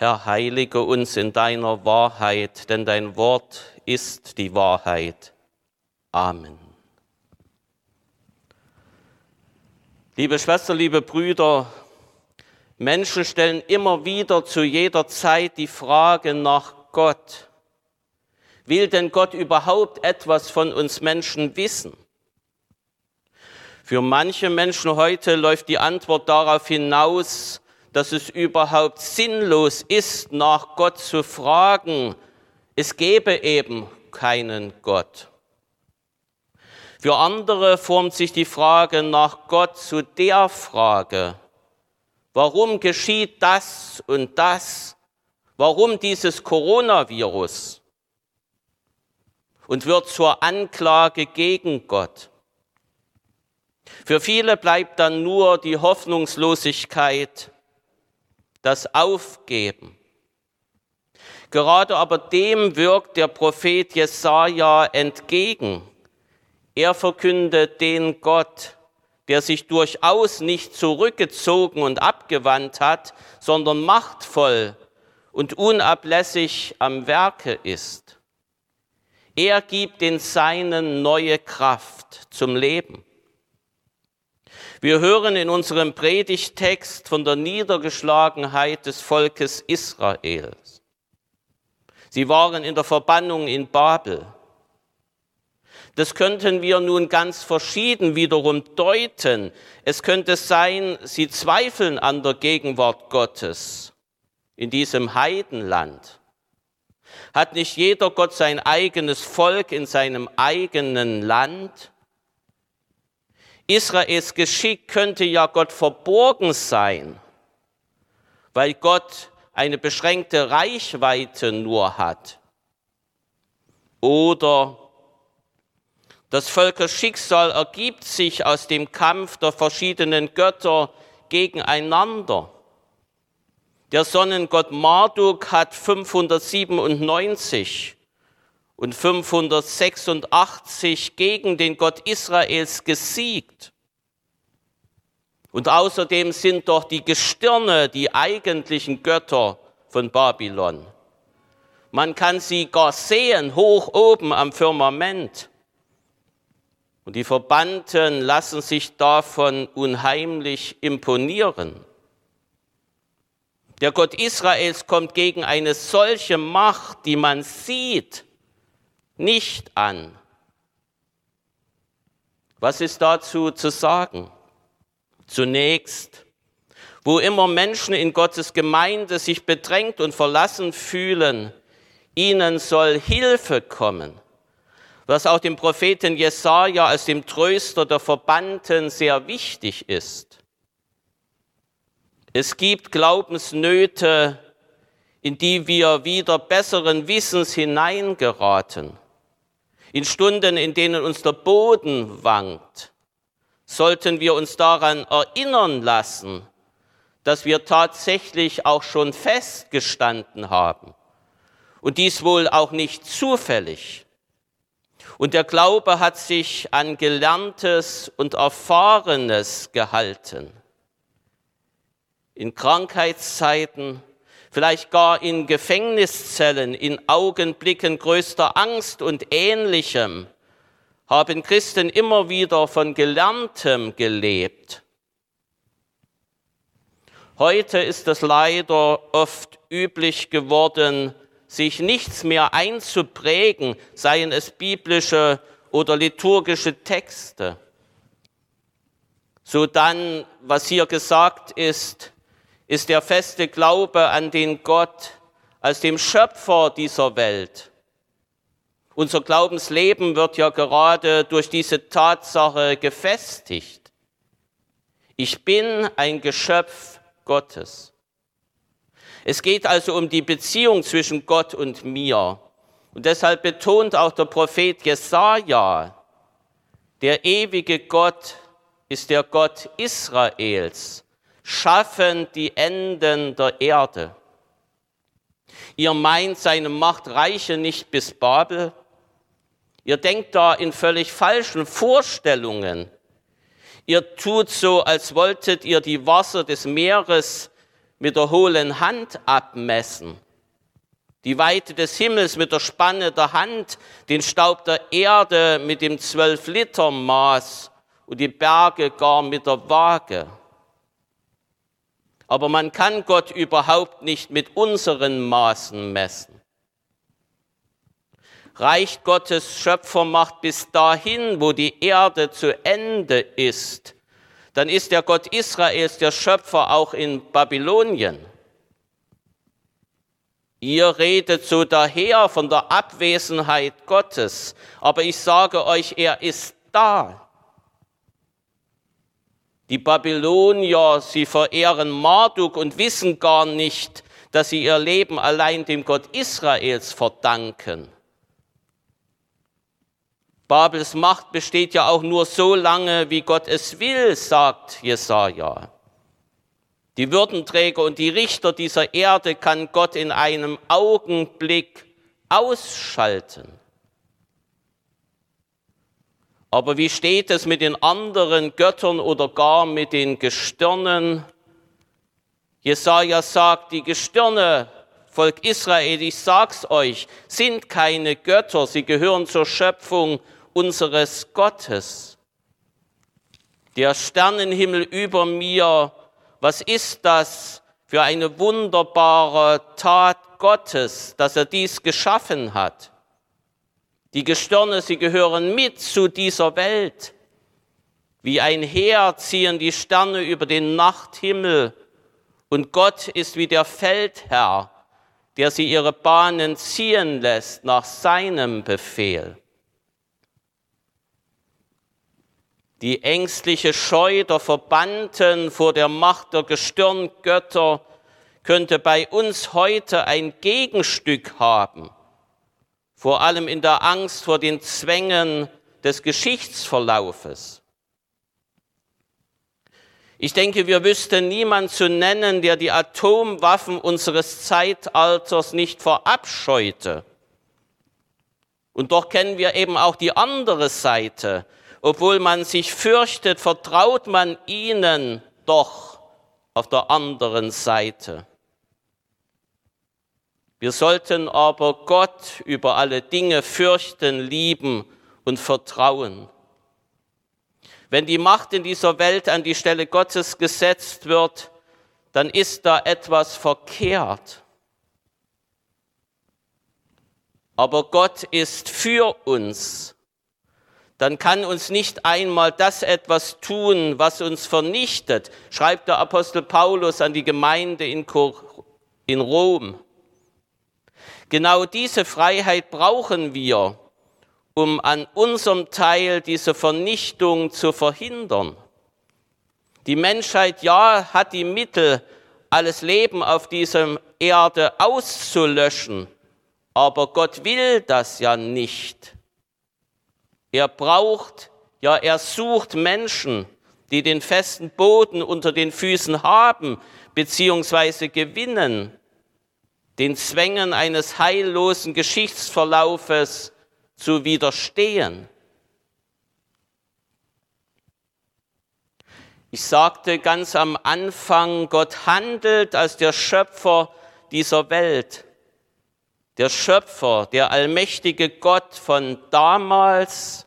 Herr, heilige uns in deiner Wahrheit, denn dein Wort ist die Wahrheit. Amen. Liebe Schwestern, liebe Brüder, Menschen stellen immer wieder zu jeder Zeit die Frage nach Gott. Will denn Gott überhaupt etwas von uns Menschen wissen? Für manche Menschen heute läuft die Antwort darauf hinaus, dass es überhaupt sinnlos ist, nach Gott zu fragen. Es gäbe eben keinen Gott. Für andere formt sich die Frage nach Gott zu der Frage: Warum geschieht das und das? Warum dieses Coronavirus? Und wird zur Anklage gegen Gott. Für viele bleibt dann nur die Hoffnungslosigkeit, das Aufgeben. Gerade aber dem wirkt der Prophet Jesaja entgegen. Er verkündet den Gott, der sich durchaus nicht zurückgezogen und abgewandt hat, sondern machtvoll und unablässig am Werke ist. Er gibt den Seinen neue Kraft zum Leben. Wir hören in unserem Predigttext von der Niedergeschlagenheit des Volkes Israels. Sie waren in der Verbannung in Babel. Das könnten wir nun ganz verschieden wiederum deuten. Es könnte sein, sie zweifeln an der Gegenwart Gottes in diesem Heidenland. Hat nicht jeder Gott sein eigenes Volk in seinem eigenen Land? Israels Geschick könnte ja Gott verborgen sein, weil Gott eine beschränkte Reichweite nur hat. Oder das Völkerschicksal ergibt sich aus dem Kampf der verschiedenen Götter gegeneinander. Der Sonnengott Marduk hat 597 und 586 gegen den Gott Israels gesiegt. Und außerdem sind doch die Gestirne die eigentlichen Götter von Babylon. Man kann sie gar sehen, hoch oben am Firmament. Und die Verbannten lassen sich davon unheimlich imponieren. Der Gott Israels kommt gegen eine solche Macht, die man sieht, nicht an. Was ist dazu zu sagen? Zunächst, wo immer Menschen in Gottes Gemeinde sich bedrängt und verlassen fühlen, ihnen soll Hilfe kommen. Was auch dem Propheten Jesaja als dem Tröster der Verbannten sehr wichtig ist. Es gibt Glaubensnöte, in die wir wieder besseren Wissens hineingeraten. In Stunden, in denen uns der Boden wankt, sollten wir uns daran erinnern lassen, dass wir tatsächlich auch schon festgestanden haben. Und dies wohl auch nicht zufällig. Und der Glaube hat sich an Gelerntes und Erfahrenes gehalten. In Krankheitszeiten, vielleicht gar in Gefängniszellen, in Augenblicken größter Angst und Ähnlichem, haben Christen immer wieder von Gelerntem gelebt. Heute ist es leider oft üblich geworden, sich nichts mehr einzuprägen, seien es biblische oder liturgische Texte. So dann, was hier gesagt ist der feste Glaube an den Gott als dem Schöpfer dieser Welt. Unser Glaubensleben wird ja gerade durch diese Tatsache gefestigt. Ich bin ein Geschöpf Gottes. Es geht also um die Beziehung zwischen Gott und mir. Und deshalb betont auch der Prophet Jesaja, der ewige Gott ist der Gott Israels, schaffend die Enden der Erde. Ihr meint, seine Macht reiche nicht bis Babel. Ihr denkt da in völlig falschen Vorstellungen. Ihr tut so, als wolltet ihr die Wasser des Meeres mit der hohlen Hand abmessen, die Weite des Himmels mit der Spanne der Hand, den Staub der Erde mit dem 12-Liter-Maß und die Berge gar mit der Waage. Aber man kann Gott überhaupt nicht mit unseren Maßen messen. Reicht Gottes Schöpfermacht bis dahin, wo die Erde zu Ende ist, dann ist der Gott Israels der Schöpfer auch in Babylonien. Ihr redet so daher von der Abwesenheit Gottes, aber ich sage euch, er ist da. Die Babylonier, sie verehren Marduk und wissen gar nicht, dass sie ihr Leben allein dem Gott Israels verdanken. Babels Macht besteht ja auch nur so lange, wie Gott es will, sagt Jesaja. Die Würdenträger und die Richter dieser Erde kann Gott in einem Augenblick ausschalten. Aber wie steht es mit den anderen Göttern oder gar mit den Gestirnen? Jesaja sagt, die Gestirne, Volk Israel, ich sag's euch, sind keine Götter, sie gehören zur Schöpfung unseres Gottes. Der Sternenhimmel über mir, was ist das für eine wunderbare Tat Gottes, dass er dies geschaffen hat? Die Gestirne, sie gehören mit zu dieser Welt. Wie ein Heer ziehen die Sterne über den Nachthimmel und Gott ist wie der Feldherr, der sie ihre Bahnen ziehen lässt nach seinem Befehl. Die ängstliche Scheu der Verbannten vor der Macht der Gestirngötter könnte bei uns heute ein Gegenstück haben, vor allem in der Angst vor den Zwängen des Geschichtsverlaufes. Ich denke, wir wüssten niemand zu nennen, der die Atomwaffen unseres Zeitalters nicht verabscheute. Und doch kennen wir eben auch die andere Seite. Obwohl man sich fürchtet, vertraut man ihnen doch auf der anderen Seite. Wir sollten aber Gott über alle Dinge fürchten, lieben und vertrauen. Wenn die Macht in dieser Welt an die Stelle Gottes gesetzt wird, dann ist da etwas verkehrt. Aber Gott ist für uns. Dann kann uns nicht einmal das etwas tun, was uns vernichtet, schreibt der Apostel Paulus an die Gemeinde in Rom. Genau diese Freiheit brauchen wir, um an unserem Teil diese Vernichtung zu verhindern. Die Menschheit, ja, hat die Mittel, alles Leben auf dieser Erde auszulöschen, aber Gott will das ja nicht. Er braucht, ja, er sucht Menschen, die den festen Boden unter den Füßen haben, beziehungsweise gewinnen, den Zwängen eines heillosen Geschichtsverlaufes zu widerstehen. Ich sagte ganz am Anfang, Gott handelt als der Schöpfer dieser Welt. Der Schöpfer, der allmächtige Gott von damals.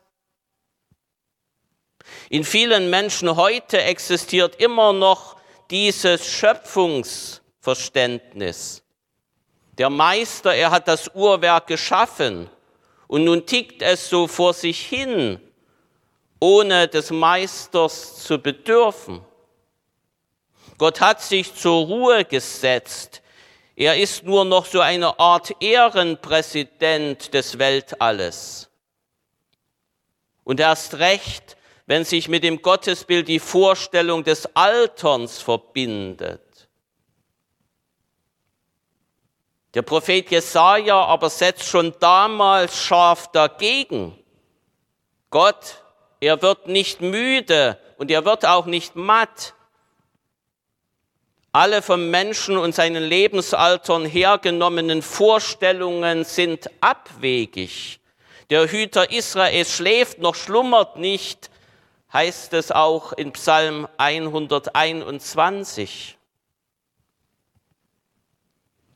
In vielen Menschen heute existiert immer noch dieses Schöpfungsverständnis. Der Meister, er hat das Uhrwerk geschaffen und nun tickt es so vor sich hin, ohne des Meisters zu bedürfen. Gott hat sich zur Ruhe gesetzt. Er ist nur noch so eine Art Ehrenpräsident des Weltalles. Und erst recht, wenn sich mit dem Gottesbild die Vorstellung des Alterns verbindet. Der Prophet Jesaja aber setzt schon damals scharf dagegen. Gott, er wird nicht müde und er wird auch nicht matt. Alle vom Menschen und seinen Lebensaltern hergenommenen Vorstellungen sind abwegig. Der Hüter Israels schläft noch, schlummert nicht, heißt es auch in Psalm 121.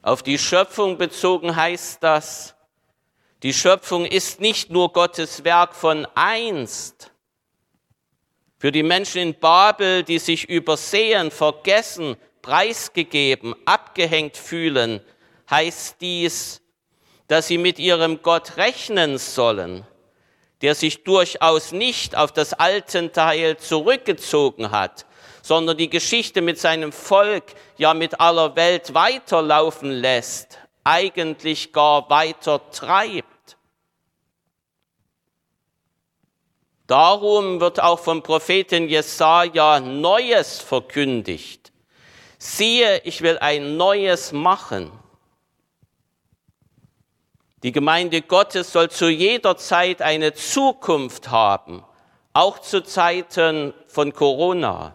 Auf die Schöpfung bezogen heißt das, die Schöpfung ist nicht nur Gottes Werk von einst. Für die Menschen in Babel, die sich übersehen, vergessen, preisgegeben, abgehängt fühlen, heißt dies, dass sie mit ihrem Gott rechnen sollen, der sich durchaus nicht auf das Altenteil zurückgezogen hat, sondern die Geschichte mit seinem Volk, ja mit aller Welt weiterlaufen lässt, eigentlich gar weiter treibt. Darum wird auch vom Propheten Jesaja Neues verkündigt. Siehe, ich will ein Neues machen. Die Gemeinde Gottes soll zu jeder Zeit eine Zukunft haben, auch zu Zeiten von Corona.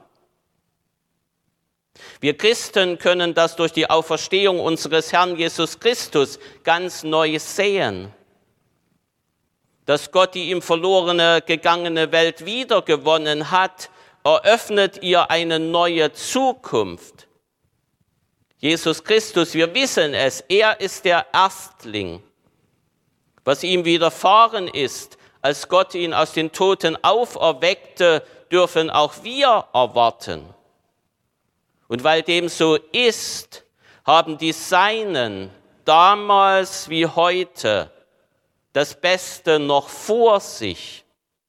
Wir Christen können das durch die Auferstehung unseres Herrn Jesus Christus ganz neu sehen. Dass Gott die ihm verlorene, gegangene Welt wiedergewonnen hat, eröffnet ihr eine neue Zukunft. Jesus Christus, wir wissen es, er ist der Erstling. Was ihm widerfahren ist, als Gott ihn aus den Toten auferweckte, dürfen auch wir erwarten. Und weil dem so ist, haben die Seinen damals wie heute das Beste noch vor sich.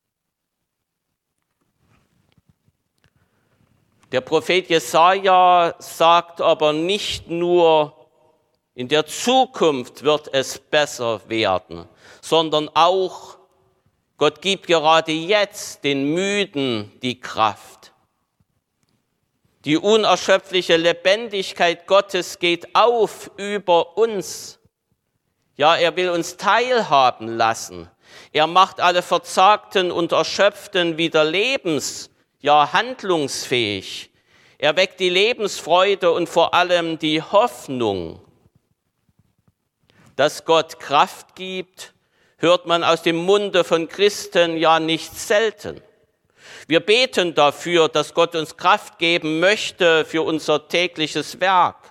Der Prophet Jesaja sagt aber nicht nur, in der Zukunft wird es besser werden, sondern auch, Gott gibt gerade jetzt den Müden die Kraft. Die unerschöpfliche Lebendigkeit Gottes geht auf über uns. Ja, er will uns teilhaben lassen. Er macht alle Verzagten und Erschöpften wieder handlungsfähig. Er weckt die Lebensfreude und vor allem die Hoffnung. Dass Gott Kraft gibt, hört man aus dem Munde von Christen ja nicht selten. Wir beten dafür, dass Gott uns Kraft geben möchte für unser tägliches Werk.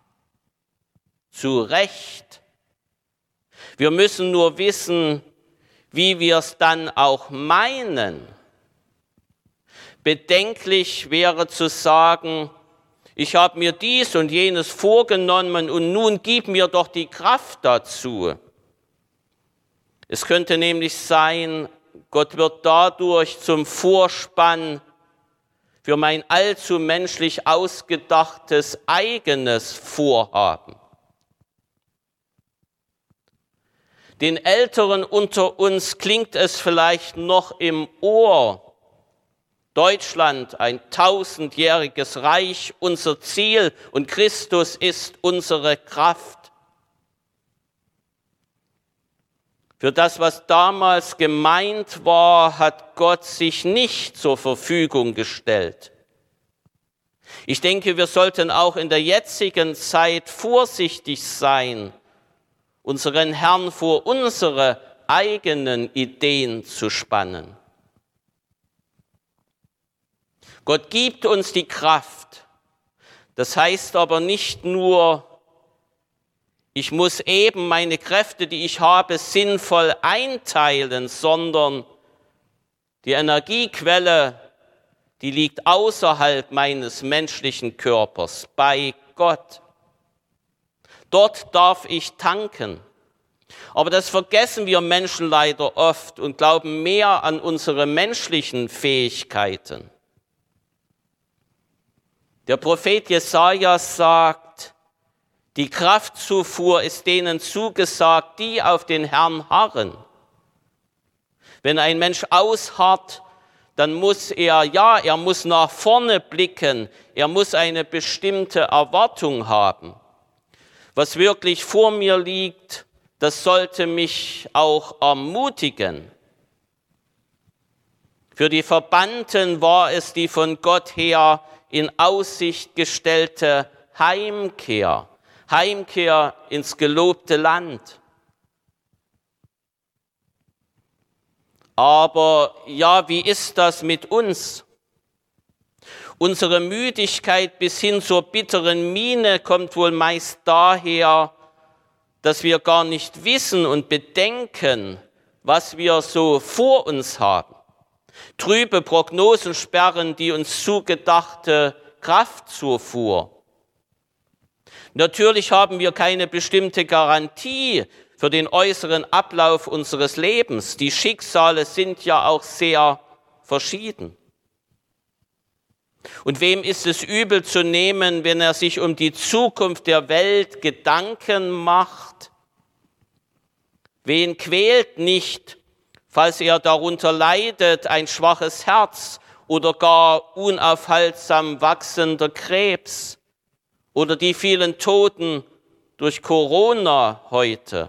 Zu Recht. Wir müssen nur wissen, wie wir es dann auch meinen. Bedenklich wäre zu sagen, ich habe mir dies und jenes vorgenommen und nun gib mir doch die Kraft dazu. Es könnte nämlich sein, Gott wird dadurch zum Vorspann für mein allzu menschlich ausgedachtes eigenes Vorhaben. Den Älteren unter uns klingt es vielleicht noch im Ohr. Deutschland, ein 1000-jähriges Reich, unser Ziel und Christus ist unsere Kraft. Für das, was damals gemeint war, hat Gott sich nicht zur Verfügung gestellt. Ich denke, wir sollten auch in der jetzigen Zeit vorsichtig sein, unseren Herrn vor unsere eigenen Ideen zu spannen. Gott gibt uns die Kraft. Das heißt aber nicht nur, ich muss eben meine Kräfte, die ich habe, sinnvoll einteilen, sondern die Energiequelle, die liegt außerhalb meines menschlichen Körpers, bei Gott. Dort darf ich tanken. Aber das vergessen wir Menschen leider oft und glauben mehr an unsere menschlichen Fähigkeiten. Der Prophet Jesaja sagt, die Kraftzufuhr ist denen zugesagt, die auf den Herrn harren. Wenn ein Mensch ausharrt, dann muss er muss nach vorne blicken, er muss eine bestimmte Erwartung haben. Was wirklich vor mir liegt, das sollte mich auch ermutigen. Für die Verbannten war es die von Gott her in Aussicht gestellte Heimkehr ins gelobte Land. Aber ja, wie ist das mit uns? Unsere Müdigkeit bis hin zur bitteren Miene kommt wohl meist daher, dass wir gar nicht wissen und bedenken, was wir so vor uns haben. Trübe Prognosen sperren die uns zugedachte Kraftzufuhr. Natürlich haben wir keine bestimmte Garantie für den äußeren Ablauf unseres Lebens. Die Schicksale sind ja auch sehr verschieden. Und wem ist es übel zu nehmen, wenn er sich um die Zukunft der Welt Gedanken macht? Wen quält nicht, falls er darunter leidet, ein schwaches Herz oder gar unaufhaltsam wachsender Krebs oder die vielen Toten durch Corona heute?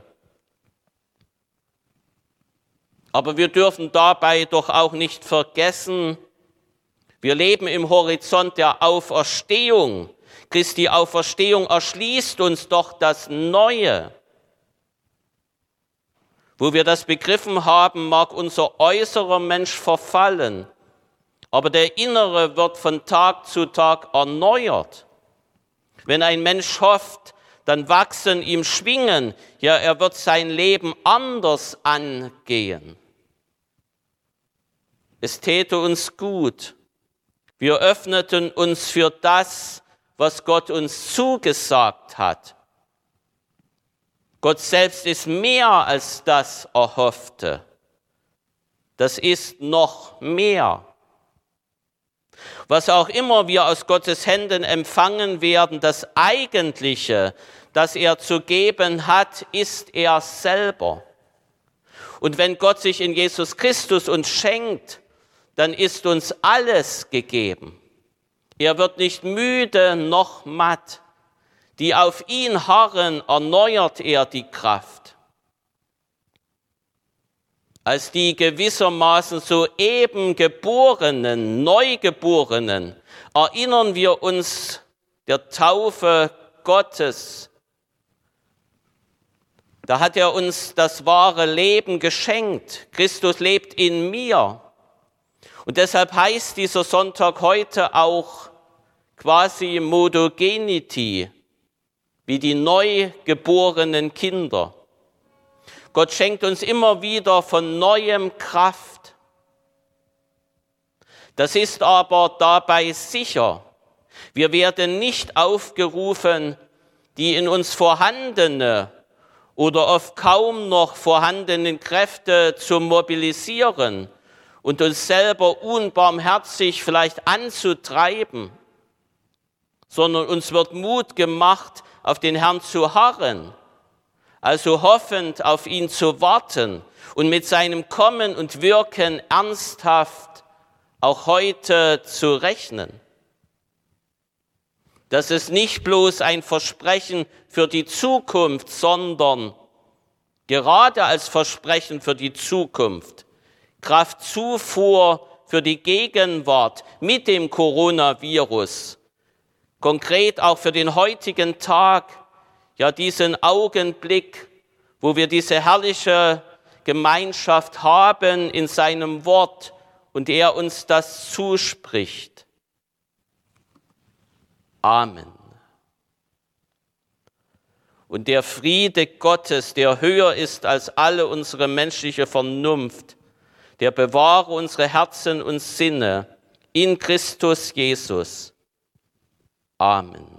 Aber wir dürfen dabei doch auch nicht vergessen, wir leben im Horizont der Auferstehung. Christi Auferstehung erschließt uns doch das Neue. Wo wir das begriffen haben, mag unser äußerer Mensch verfallen, aber der innere wird von Tag zu Tag erneuert. Wenn ein Mensch hofft, dann wachsen ihm Schwingen, ja, er wird sein Leben anders angehen. Es täte uns gut. Wir öffneten uns für das, was Gott uns zugesagt hat. Gott selbst ist mehr als das Erhoffte. Das ist noch mehr. Was auch immer wir aus Gottes Händen empfangen werden, das Eigentliche, das er zu geben hat, ist er selber. Und wenn Gott sich in Jesus Christus uns schenkt, dann ist uns alles gegeben. Er wird nicht müde noch matt. Die auf ihn harren, erneuert er die Kraft. Als die gewissermaßen soeben Geborenen, Neugeborenen, erinnern wir uns der Taufe Gottes. Da hat er uns das wahre Leben geschenkt. Christus lebt in mir. Und deshalb heißt dieser Sonntag heute auch quasi Modogenity, wie die neugeborenen Kinder. Gott schenkt uns immer wieder von neuem Kraft. Das ist aber dabei sicher. Wir werden nicht aufgerufen, die in uns vorhandene oder oft kaum noch vorhandenen Kräfte zu mobilisieren und uns selber unbarmherzig vielleicht anzutreiben, sondern uns wird Mut gemacht, auf den Herrn zu harren, also hoffend auf ihn zu warten und mit seinem Kommen und Wirken ernsthaft auch heute zu rechnen. Das ist nicht bloß ein Versprechen für die Zukunft, sondern gerade als Versprechen für die Zukunft, Kraftzufuhr für die Gegenwart mit dem Coronavirus, konkret auch für den heutigen Tag, ja diesen Augenblick, wo wir diese herrliche Gemeinschaft haben in seinem Wort und er uns das zuspricht. Amen. Und der Friede Gottes, der höher ist als alle unsere menschliche Vernunft, der bewahre unsere Herzen und Sinne in Christus Jesus. Amen.